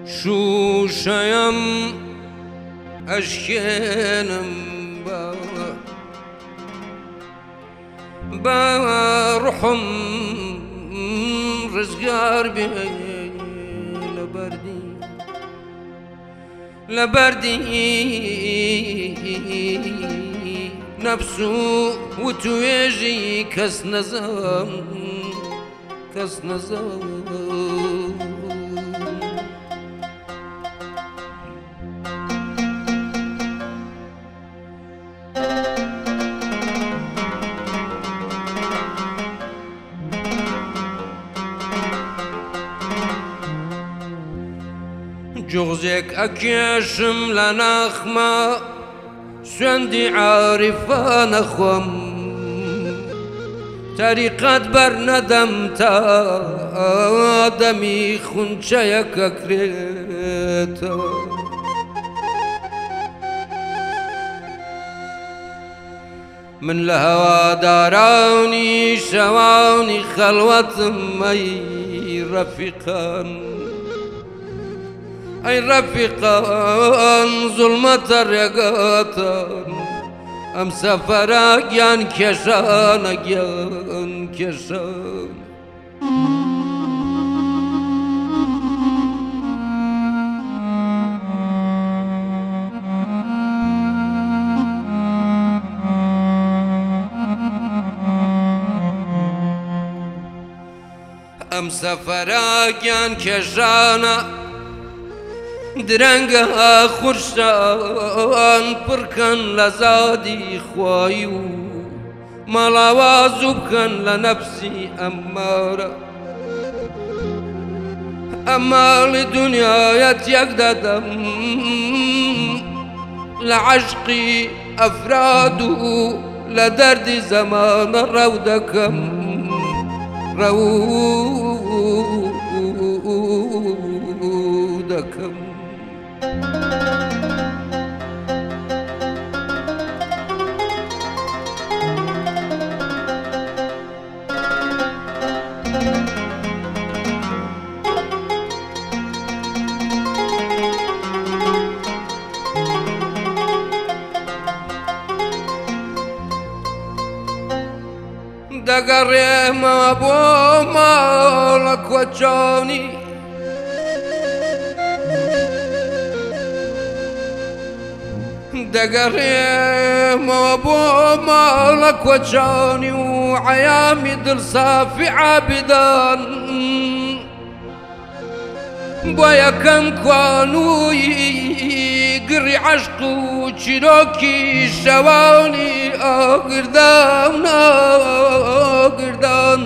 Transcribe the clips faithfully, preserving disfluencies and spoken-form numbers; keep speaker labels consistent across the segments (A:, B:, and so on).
A: شوشەیەم ئەشکێنم بە ڕوحم ڕزگار بێ لە بەردی لە بەردی نەفس و وتوێژی کەس نەزان کەس نەزان جغزێک ئەکێشم لە ناخمە سوێندی عارفانە خۆم تەریقەت بەرنەدەم تا دەمی خونچەیەکە کرێتەوە من لە هەوادارانی شەوانی خەڵوەتم ئەی ڕەفیقان ئەی ڕەفیقان زوڵمەتە ڕێگاتان ئەم سەفەرە گیان کێشانە گیان کێشان ئەم سەفەرە گیان کێشانە درەنگە خورشان پڕکەن لە زادی خوایی و مەڵاوازوو بکەن لە نەفسی ئەمارە ئەماڵی دنیایەت یەک دەدەم لە عەشقی ئەفراد و لە دەردی زەمانە ڕەو دەکەم ڕەو دەکەم دەگەڕێمەوە بۆ ماڵە کۆچانی دەگەڕێمەوە بۆ ماڵە کۆچانی و عەیامی دڵسافی عابدان بۆ یەکەم کوانووی گڕی عەشق و چیرۆکی شەوانی ئاگردان ئاگردان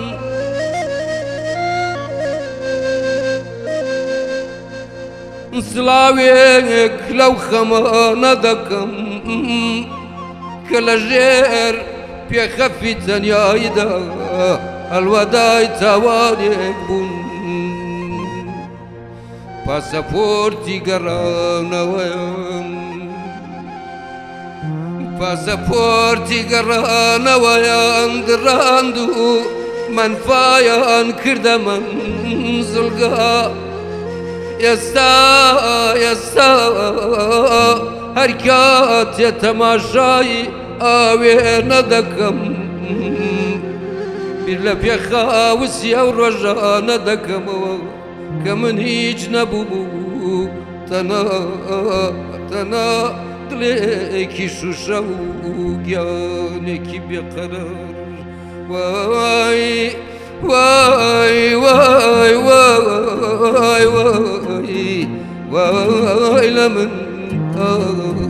A: سڵاوێک لەو خەمانە دەکەم کە لە ژێر پێخەفی تەنیاییدا هەڵوەدای تاوانێک بوون پاسەپۆرتی گەڕانەوەیان پاسەپۆرتی گەڕانەوەیان دڕاند و منفایان کردە مەنزڵگا ئێستا ئێستا هەر کاتێ تەماشای ئاوێنە دەکەم بیر لە پێخاوسی ئەو ڕۆژانە دەکەمەوە کە من هیچ نەبوو تەنها تەنها دڵێکی شوشە و گیانێکی بێقەرار وای وای وای وای وای وای لە من